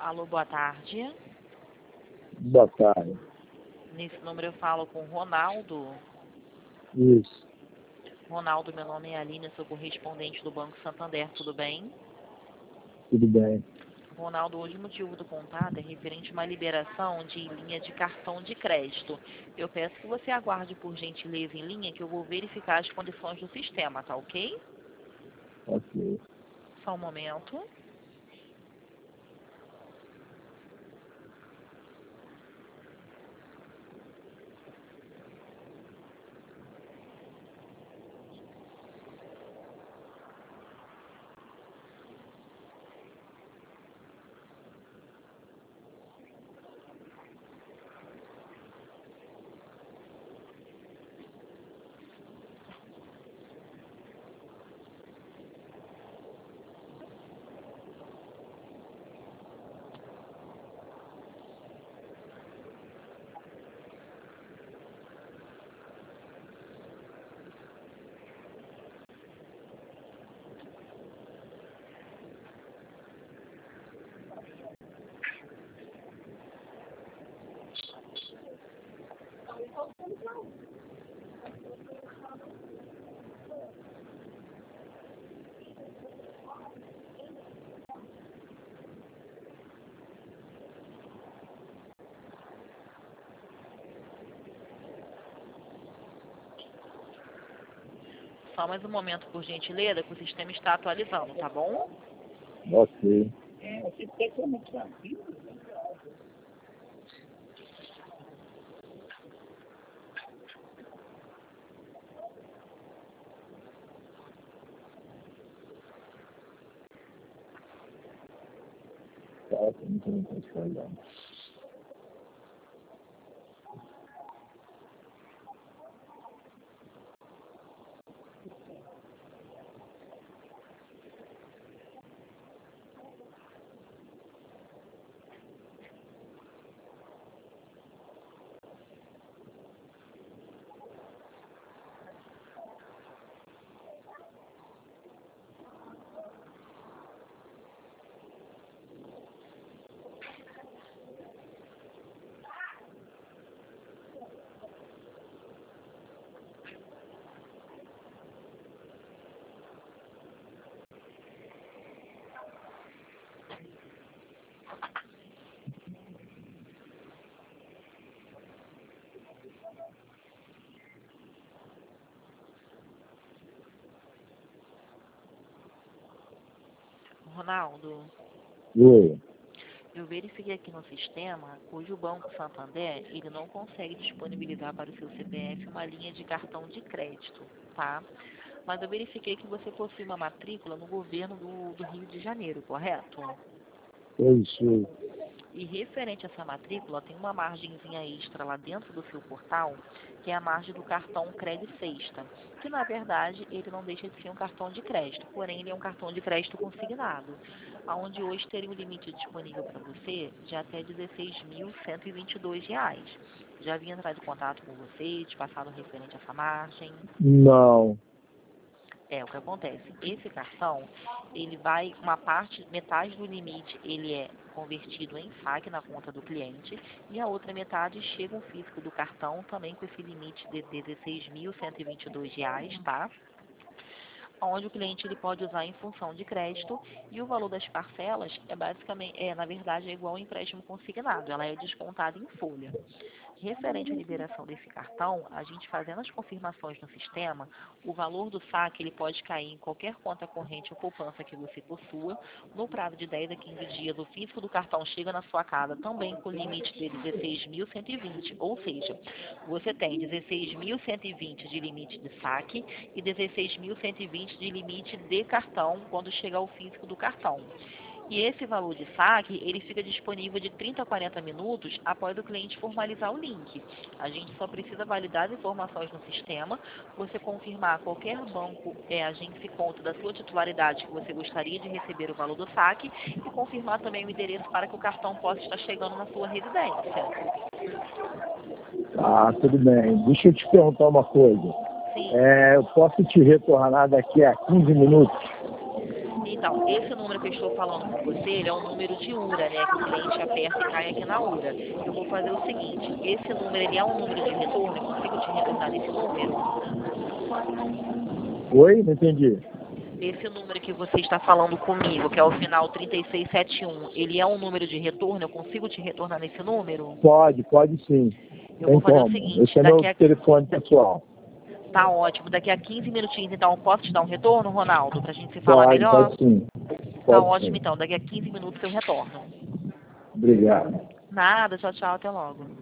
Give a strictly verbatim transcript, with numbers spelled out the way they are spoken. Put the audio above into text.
Alô, boa tarde. Boa tarde. Nesse número eu falo com o Ronaldo. Isso. Ronaldo, meu nome é Aline, sou correspondente do Banco Santander, tudo bem? Tudo bem. Ronaldo, hoje o motivo do contato é referente a uma liberação de linha de cartão de crédito. Eu peço que você aguarde por gentileza em linha que eu vou verificar as condições do sistema, tá ok? Ok. Só um momento. Só mais um momento, por gentileza, que o sistema está atualizando, tá bom? Ok. Tá, muito bem, tá falando. Ronaldo, Oi. eu verifiquei aqui no sistema, hoje o Banco Santander, ele não consegue disponibilizar para o seu C P F uma linha de cartão de crédito, tá? Mas eu verifiquei que você possui uma matrícula no governo do, do Rio de Janeiro, correto? Isso. E referente a essa matrícula, tem uma margenzinha extra lá dentro do seu portal, que é a margem do cartão Cred Sexta, que na verdade ele não deixa de ser um cartão de crédito, porém ele é um cartão de crédito consignado, onde hoje teria um limite disponível para você de até dezesseis mil cento e vinte e dois reais. Já havia entrado em contato com você, te passado referente a essa margem? Não. É, o que acontece, esse cartão, ele vai, uma parte, metade do limite, ele é convertido em saque na conta do cliente e a outra metade chega o físico do cartão também com esse limite de dezesseis mil cento e vinte e dois reais, tá? Onde o cliente ele pode usar em função de crédito e o valor das parcelas é basicamente, é, na verdade, é igual ao empréstimo consignado, ela é descontada em folha. Referente à liberação desse cartão, a gente fazendo as confirmações no sistema, o valor do saque ele pode cair em qualquer conta corrente ou poupança que você possua, no prazo de dez a quinze dias, o físico do cartão chega na sua casa também com limite de dezesseis mil cento e vinte, ou seja, você tem dezesseis mil cento e vinte de limite de saque e dezesseis mil cento e vinte de limite de cartão quando chegar o físico do cartão. E esse valor de saque, ele fica disponível de trinta a quarenta minutos após o cliente formalizar o link. A gente só precisa validar as informações no sistema, você confirmar qualquer banco, é, agência e conta da sua titularidade que você gostaria de receber o valor do saque e confirmar também o endereço para que o cartão possa estar chegando na sua residência. Ah, tudo bem. Deixa eu te perguntar uma coisa. Sim. É, eu posso te retornar daqui a quinze minutos? Então, esse número que eu estou falando com você, ele é um número de U R A, né? Que o cliente aperta e cai aqui na U R A. Eu vou fazer o seguinte, esse número, ele é um número de retorno, eu consigo te retornar nesse número? Oi? Não entendi. Esse número que você está falando comigo, que é o final trinta e seis setenta e um, ele é um número de retorno? Eu consigo te retornar nesse número? Pode, pode sim. Eu Tem vou fazer como. o seguinte, Esse é daqui meu a... telefone pessoal. Tá ótimo, daqui a quinze minutinhos, então, eu posso te dar um retorno, Ronaldo, pra gente se falar Pode, melhor? pode sim. Tá Pode ótimo, sim. então, daqui a quinze minutos eu retorno. Obrigado. Nada, tchau, tchau, até logo.